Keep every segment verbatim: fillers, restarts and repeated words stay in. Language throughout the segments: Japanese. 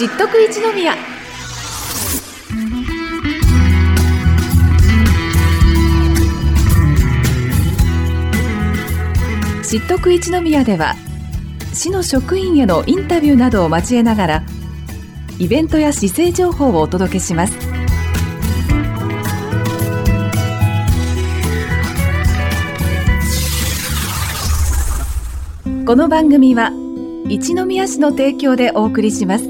知っとく一宮。知っとく一宮では、市の職員へのインタビューなどを交えながら、イベントや市政情報をお届けします。この番組は一宮市の提供でお送りします。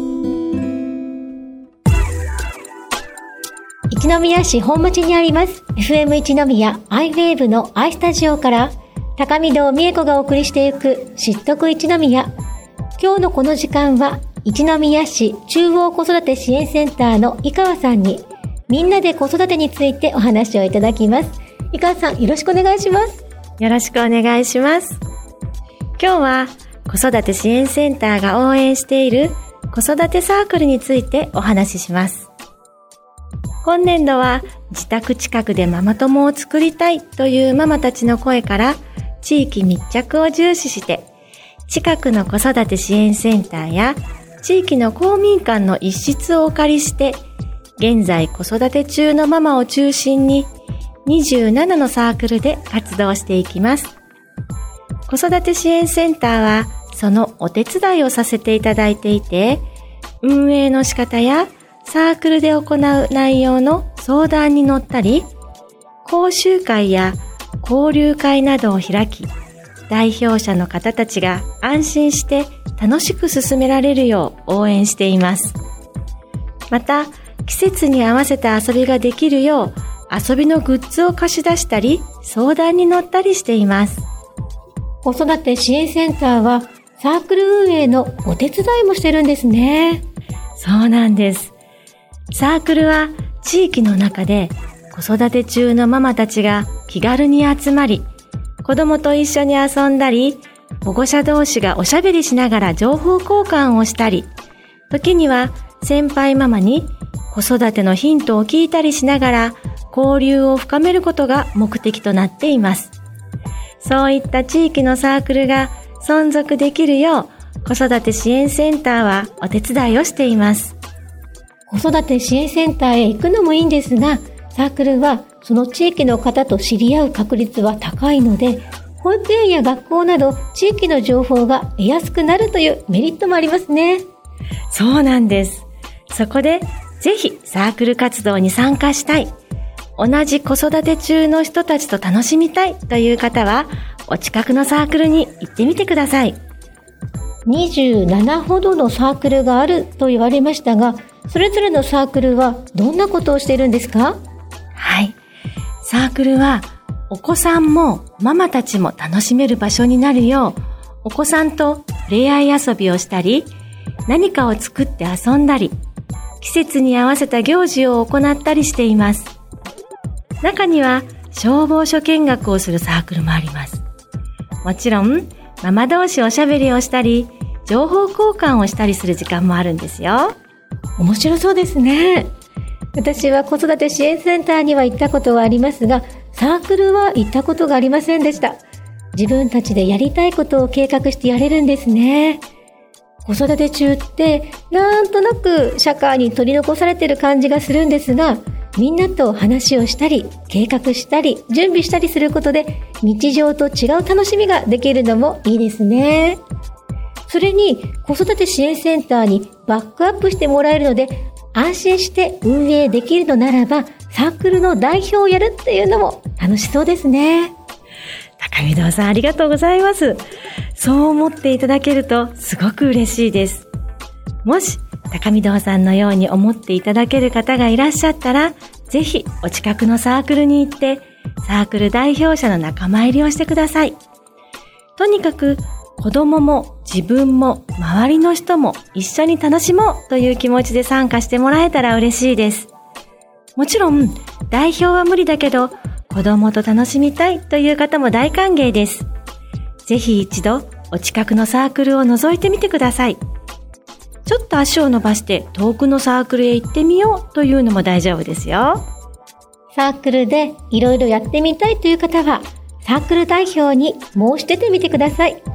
一宮市本町にあります エフエム 一宮 アイウェーブ の アイスタジオから高見堂美恵子がお送りしていく知っとく一宮。今日のこの時間は一宮市中央子育て支援センターの井川さんにみんなで子育てについてお話をいただきます。井川さん、よろしくお願いします。 よろしくお願いします。今日は子育て支援センターが応援している子育てサークルについてお話しします。今年度は自宅近くでママ友を作りたいというママたちの声から地域密着を重視して近くの子育て支援センターや地域の公民館の一室をお借りして現在子育て中のママを中心ににじゅうななのサークルで活動していきます。子育て支援センターはそのお手伝いをさせていただいていて、運営の仕方やサークルで行う内容の相談に乗ったり、講習会や交流会などを開き、代表者の方たちが安心して楽しく進められるよう応援しています。また、季節に合わせた遊びができるよう遊びのグッズを貸し出したり、相談に乗ったりしています。 子育て支援センターはサークル運営のお手伝いもしてるんですね。 そうなんです。サークルは地域の中で子育て中のママたちが気軽に集まり、子供と一緒に遊んだり、保護者同士がおしゃべりしながら情報交換をしたり、時には先輩ママに子育てのヒントを聞いたりしながら交流を深めることが目的となっています。そういった地域のサークルが存続できるよう、子育て支援センターはお手伝いをしています。 子育て支援センターへ行くのもいいんですが、サークルはその地域の方と知り合う確率は高いので、保育園や学校など地域の情報が得やすくなるというメリットもありますね。 そうなんです。そこでぜひサークル活動に参加したい、同じ子育て中の人たちと楽しみたいという方は、お近くのサークルに行ってみてください。 にじゅうななほどのサークルがあると言われましたが、それぞれのサークルはどんなことをしているんですか？ はい。サークルはお子さんもママたちも楽しめる場所になるよう、お子さんと触れ合い遊びをしたり、何かを作って遊んだり、季節に合わせた行事を行ったりしています。中には消防署見学をするサークルもあります。もちろんママ同士おしゃべりをしたり、情報交換をしたりする時間もあるんですよ。 面白そうですね。私は子育て支援センターには行ったことはありますが、サークルは行ったことがありませんでした。自分たちでやりたいことを計画してやれるんですね。子育て中ってなんとなく社会に取り残されている感じがするんですが、みんなと話をしたり、計画したり、準備したりすることで日常と違う楽しみができるのもいいですね。それに子育て支援センターにバックアップしてもらえるので、安心して運営できるのならば、サークルの代表をやるっていうのも楽しそうですね。 高見堂さん、ありがとうございます。そう思っていただけるとすごく嬉しいです。もし高見堂さんのように思っていただける方がいらっしゃったら、ぜひお近くのサークルに行ってサークル代表者の仲間入りをしてください。とにかく子供も自分も周りの人も一緒に楽しもうという気持ちで参加してもらえたら嬉しいです。もちろん代表は無理だけど、子供と楽しみたいという方も大歓迎です。ぜひ一度お近くのサークルを覗いてみてください。ちょっと足を伸ばして遠くのサークルへ行ってみようというのも大丈夫ですよ。 サークルでいろいろやってみたいという方は、サークル代表に申し出てみてください。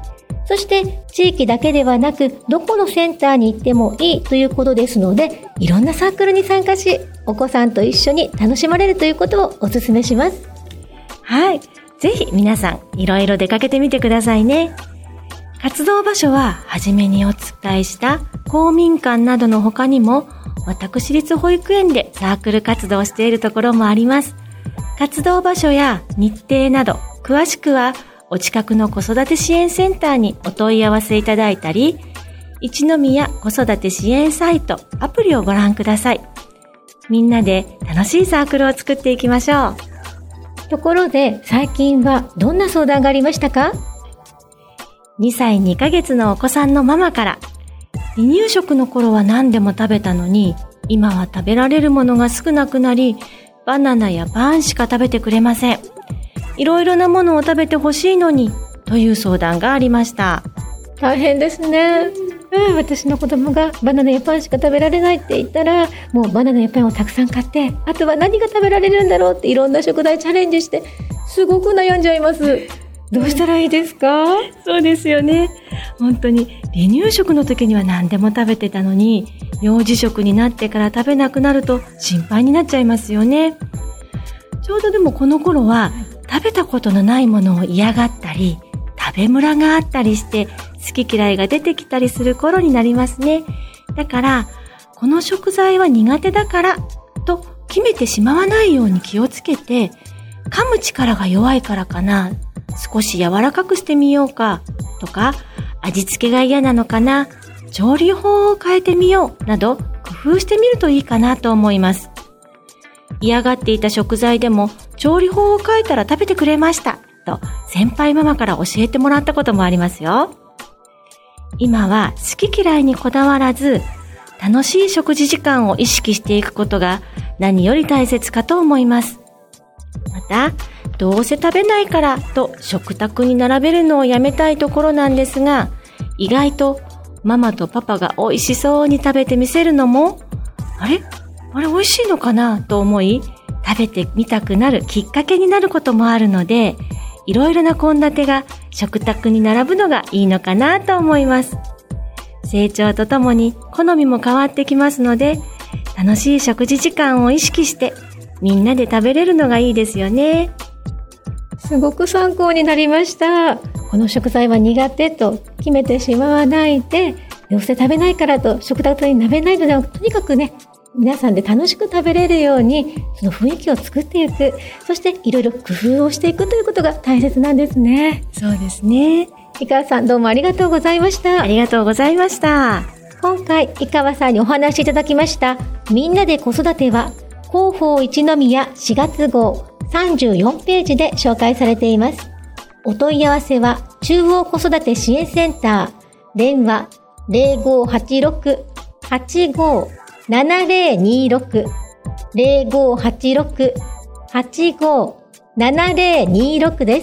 そして地域だけではなくどこのセンターに行ってもいいということですので、いろんなサークルに参加し、お子さんと一緒に楽しまれるということをお勧めします。 はい。ぜひ皆さんいろいろ出かけてみてくださいね。活動場所ははじめにお伝えした公民館などの他にも、私立保育園でサークル活動をしているところもあります。活動場所や日程など詳しくはお近くの子育て支援センターにお問い合わせいただいたり、一宮子育て支援サイトアプリをご覧ください。みんなで楽しいサークルを作っていきましょう。 ところで最近はどんな相談がありましたか？ にさいにかげつのお子さんのママから、離乳食の頃は何でも食べたのに、今は食べられるものが少なくなり、バナナやパンしか食べてくれません。いろいろなものを食べてほしいのに、という相談がありました。 大変ですね。うん、私の子供がバナナやパンしか食べられないって言ったら、もうバナナやパンをたくさん買って、あとは何が食べられるんだろうっていろんな食材チャレンジして、すごく悩んじゃいます。どうしたらいいですか？ そうですよね。本当に離乳食の時には何でも食べてたのに、幼児食になってから食べなくなると心配になっちゃいますよね。ちょうどでもこの頃は食べたことのないものを嫌がったり、食べムラがあったりして好き嫌いが出てきたりする頃になりますね。だからこの食材は苦手だからと決めてしまわないように気をつけて、噛む力が弱いからかな、少し柔らかくしてみようかとか、味付けが嫌なのかな、調理法を変えてみようなど工夫してみるといいかなと思います。嫌がっていた食材でも調理法を変えたら食べてくれましたと先輩ママから教えてもらったこともありますよ。今は好き嫌いにこだわらず、楽しい食事時間を意識していくことが何より大切かと思います。また、どうせ食べないからと食卓に並べるのをやめたいところなんですが、意外とママとパパが美味しそうに食べてみせるのも、あれあれ美味しいのかなと思い、食べてみたくなるきっかけになることもあるので、いろいろな献立が食卓に並ぶのがいいのかなと思います。成長とともに好みも変わってきますので、楽しい食事時間を意識してみんなで食べれるのがいいですよね。 すごく参考になりました。この食材は苦手と決めてしまわないで、どうせ食べないからと食卓に並べないのでは、とにかくね、皆さんで楽しく食べれるようにその雰囲気を作っていく、そしていろいろ工夫をしていくということが大切なんですね。 そうですね。 井川さん、どうもありがとうございました。 ありがとうございました。 今回井川さんにお話しいただきましたみんなで子育ては広報一宮しがつ号さんじゅうよんページで紹介されています。お問い合わせは中央子育て支援センター、電話 ゼロごはちろく はちご ななゼロにろく ゼロごはちろく はちご ななゼロにろくです。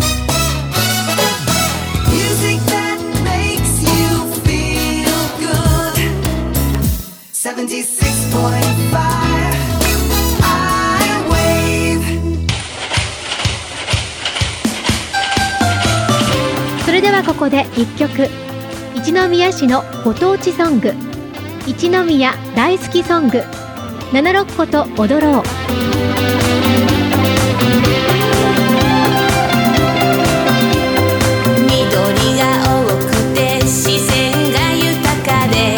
それではここで一曲、一宮市のご当地ソング、一宮大好きソング、七六子と踊ろう。 緑が多くて自然が豊かで、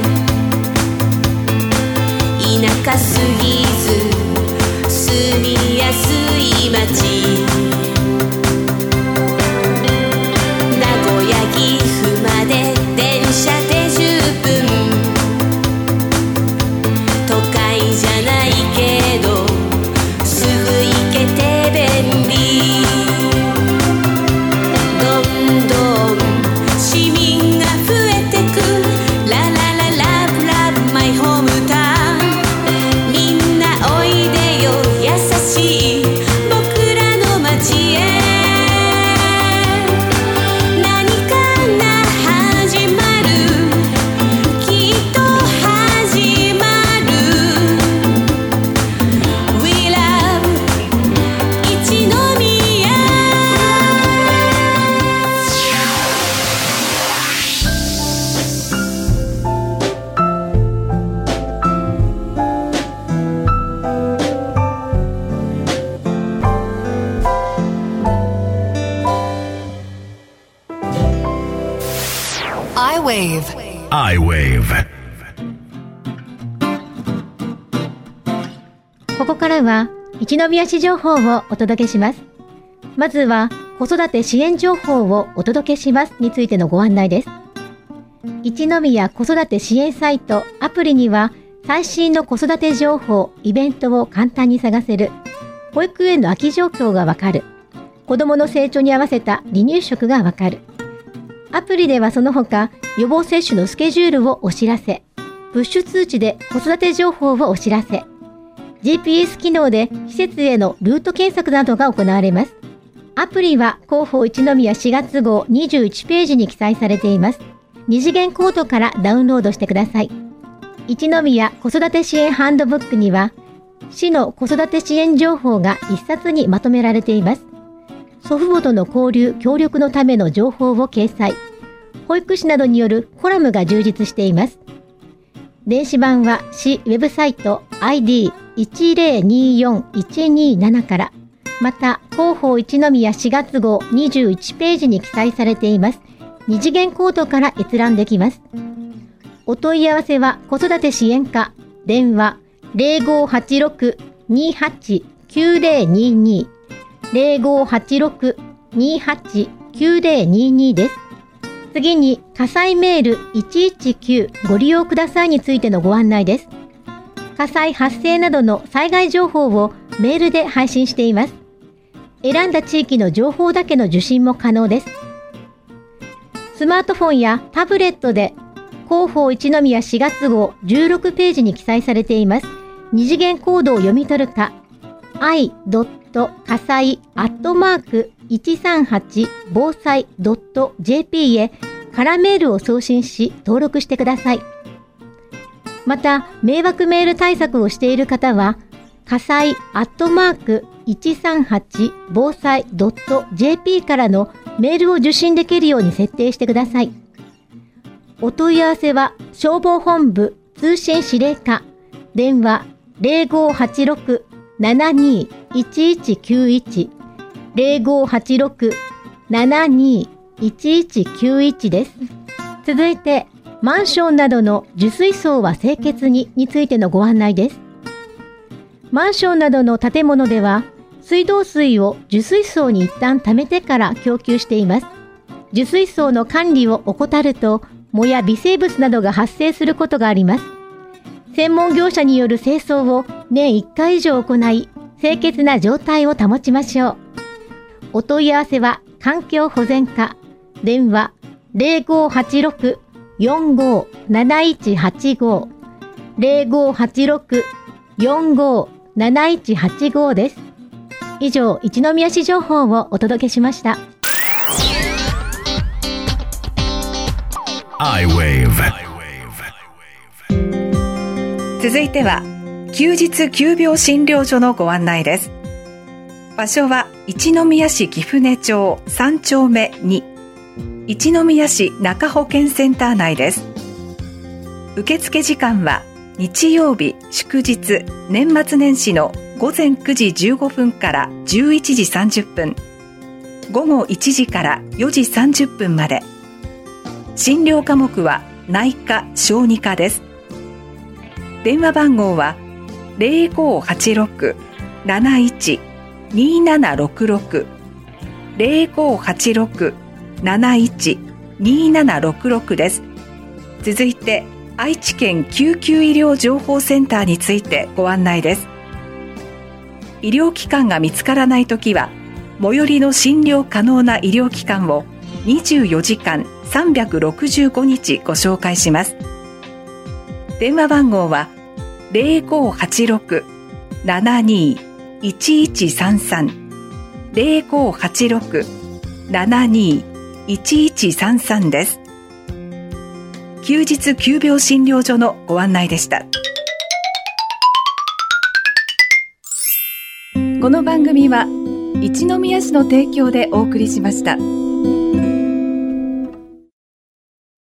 田舎すぎず住みやすい街、名古屋岐阜まで電車でじゅっぷん、都会じゃないけどすぐ行けて便 I-Wave I-Wave ここからは一宮市情報をお届けします。まずは子育て支援情報をお届けしますについてのご案内です。一宮子育て支援サイトアプリには最新の子育て情報、イベントを簡単に探せる、保育園の空き状況がわかる、子どもの成長に合わせた離乳食がわかる。アプリではその他、予防接種のスケジュールをお知らせ、プッシュ通知で子育て情報をお知らせ、ジーピーエス 機能で施設へのルート検索などが行われます。アプリは広報一宮しがつ号にじゅういちページに記載されています。二次元コードからダウンロードしてください。一宮子育て支援ハンドブックには、市の子育て支援情報が一冊にまとめられています。祖父母との交流・協力のための情報を掲載。保育士などによるコラムが充実しています。電子版は市ウェブサイト アイディーいちぜろによんいちになな から、また広報一宮しがつ号にじゅういちページに記載されています。二次元コードから閲覧できます。お問い合わせは子育て支援課、電話 ゼロごはちろく にはち きゅうぜろにに ゼロごはちろく にはち きゅうぜろにに です。次に火災メールいちいちきゅうご利用くださいについてのご案内です。火災発生などの災害情報をメールで配信しています。選んだ地域の情報だけの受信も可能です。スマートフォンやタブレットで広報一宮しがつ号じゅうろくページに記載されています。二次元コードを読み取るか アイ 火災 アットマーク いちさんはち 防災 ジェーピー へ空メールを送信し登録してください。また迷惑メール対策をしている方は火災 アットマーク いちさんはち 防災 ジェーピー からのメールを受信できるように設定してください。お問い合わせは消防本部通信指令課、電話 ゼロごはちろく ななにいちいちきゅういち ゼロごはちろく ななにいちいちきゅういち です。続いてマンションなどの受水槽は清潔にについてのご案内です。マンションなどの建物では水道水を受水槽に一旦溜めてから供給しています。受水槽の管理を怠ると藻や微生物などが発生することがあります。専門業者による清掃を年いっかい以上行い、清潔な状態を保ちましょう。お問い合わせは環境保全課、電話 ゼロごはちろく よんごなないちはちご ゼロごはちろく よんごなないちはちご です。以上、一宮市情報をお届けしました。 I-Wave 続いては休日急病診療所のご案内です。場所は一宮市貴船町さんちょうめに、一宮市中保健センター内です。受付時間は日曜日、祝日、年末年始のごぜんくじじゅうごふんからじゅういちじさんじゅっぷん、ごごいちじからよじさんじゅっぷんまで。診療科目は内科・小児科です。電話番号は ゼロごはちろく なないち にななろくろく ゼロごはちろく なないち にななろくろく です。続いて愛知県救急医療情報センターについてご案内です。医療機関が見つからないときは最寄りの診療可能な医療機関をにじゅうよじかんさんびゃくろくじゅうごにちご紹介します。電話番号は ゼロごはちろく ななにいちいちさんさん ゼロごはちろく ななにいちいちさんさん です。休日急病診療所のご案内でした。この番組は一宮市の提供でお送りしました。